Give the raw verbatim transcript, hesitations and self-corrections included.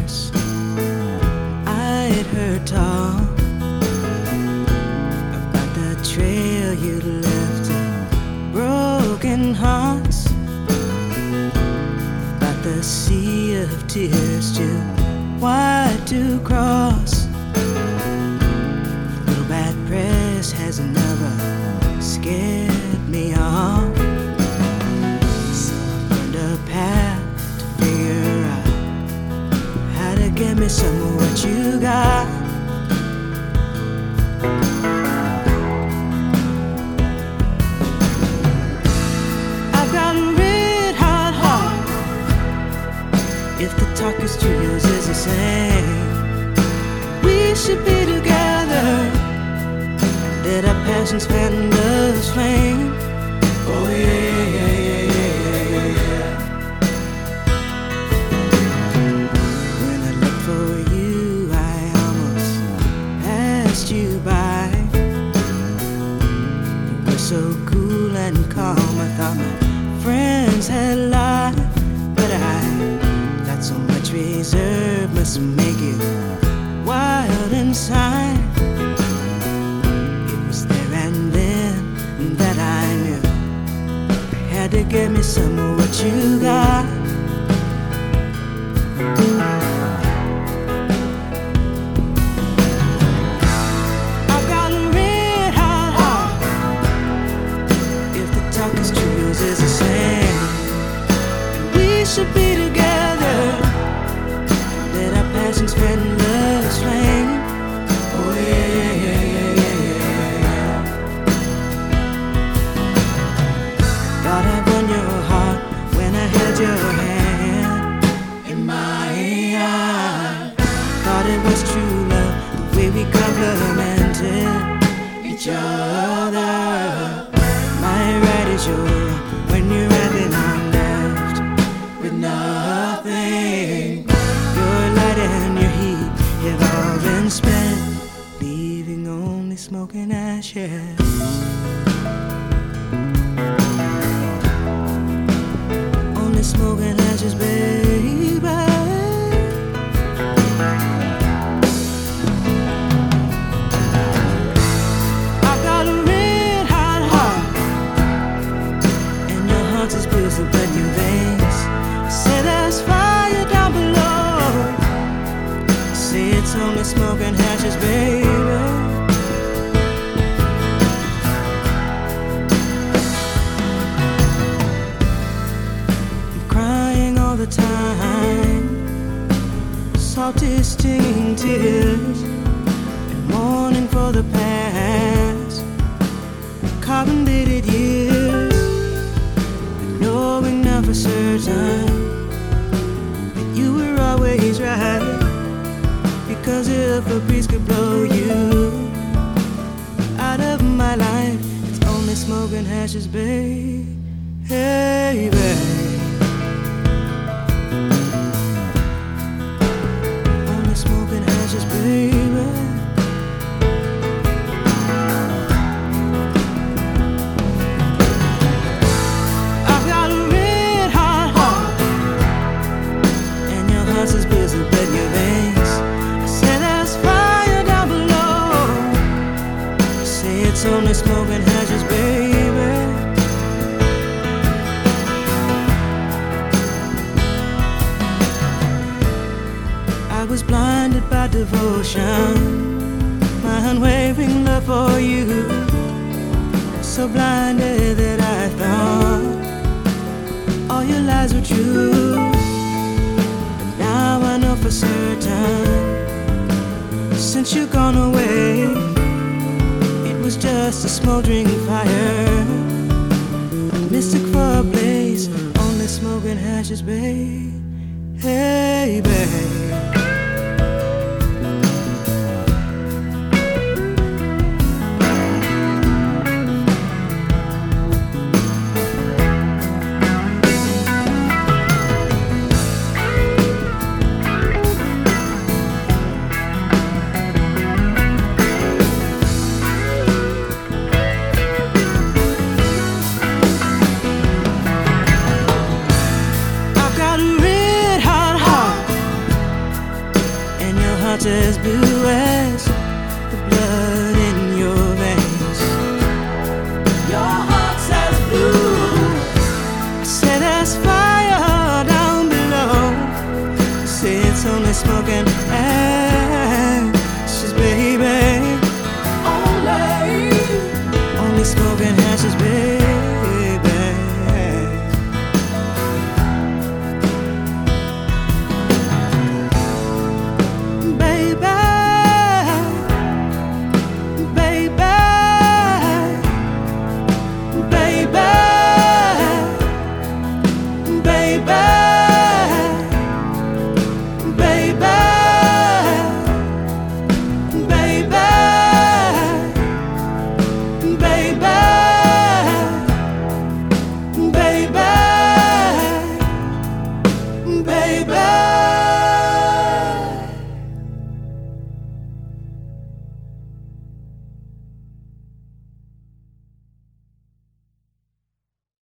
cross. I'd heard talk about the trail you left of broken hearts, about the sea of tears too wide to cross. Little bad press has never scared me off, so I learned a path to figure out how to get me some of what you got. I've got a red hot heart. If the talk is true, yours is the same. We should be together. Let our passions fan love's flame. Oh yeah, yeah, yeah, yeah, yeah, yeah. When I looked for you, I almost passed you by. You were so cool and calm, I thought my friends had lied. But I got so much reserve, must make you wild inside. That I knew I had to give me some of what you got. I've got a red hot heart. If the talk is true, yours is the same. And we should be together. Let our passions fan love's flame. Oh yeah, yeah, yeah. Your hand in mine. Thought it was true love, the way we complimented each other. My right is yours when you're right, then I'm left with nothing. Your light and your heat have all been spent, leaving only smoke and ashes. Smoking ashes, baby. I've got a red hot heart, and your heart is bruised up in your veins. Say there's fire down below. Say it's only smoking ashes, baby. The time, salty stinging tears, and mourning for the past, carbon dated years, and knowing now for certain that you were always right. Because if a breeze could blow you out of my life, it's only smoke and ashes, babe. Hey, babe. Smoking ashes, baby. I've got a red hot heart, and your heart's as busy in your veins. I say there's fire down below. I say it's only smoking ashes, baby. I was blinded by devotion, my unwavering love for you. So blinded that I thought all your lies were true. But now I know for certain, since you've gone away, it was just a smoldering fire, a mystic for a blaze, only smoking ashes, babe. Hey, babe. heart's as blue as the blood in your veins. Your heart's as blue. I said there's fire down below. You say it's only smoke and ash.